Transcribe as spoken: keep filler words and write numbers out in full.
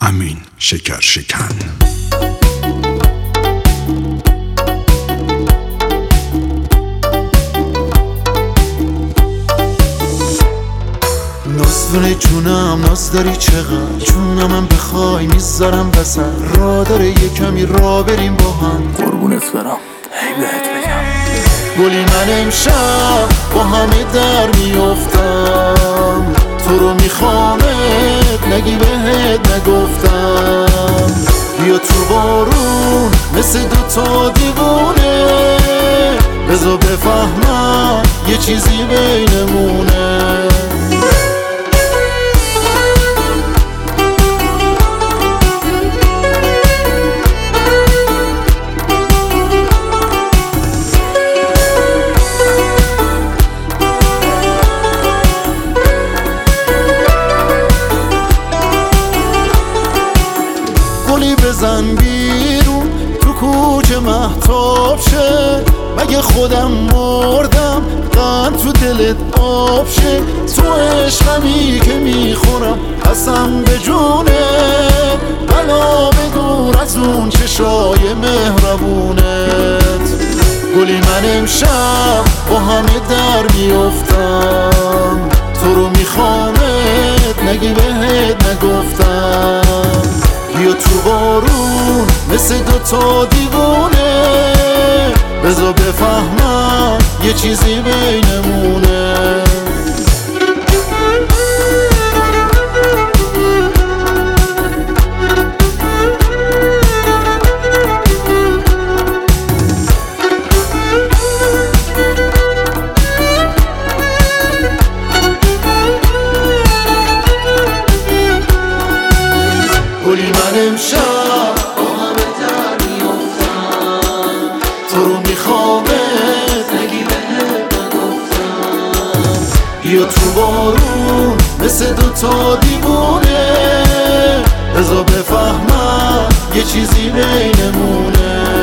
امین شکر شکن. نازدونه جونم ناز داری چقدر، جونم هم بخوای میذارم وسط، را داره یه کمی را بریم با هم. قربونت برم هی بهت بگم گلی من امشب با همه در میافتم، تو رو میخوامت نگی بهت نگفتم. بیا تو بارون مثل دوتا دیوونه، بذار بفهمم یه چیزی بینمونه. گلی بزن بیرون تو کوچه مهتاب شه، مگه خودم مردم قند تو دلت آب شه. تو عشقمی که میخورم قسم به جونه، بلا بدور از اون چشای مهربونت. گلی من امشب با همه در میافتم، تو رو میخوامت نگی بهت نگفتم. بیا تو بارون مثل دوتا دیوونه، بذار بفهمم یه چیزی بینمونه. گلی من امشب با همه در میافتم، تو رو میخوامت نگی بهت نگفتم. بیا تو بارون مثل دوتا دیوونه، بذار بفهمم یه چیزی بینمونه.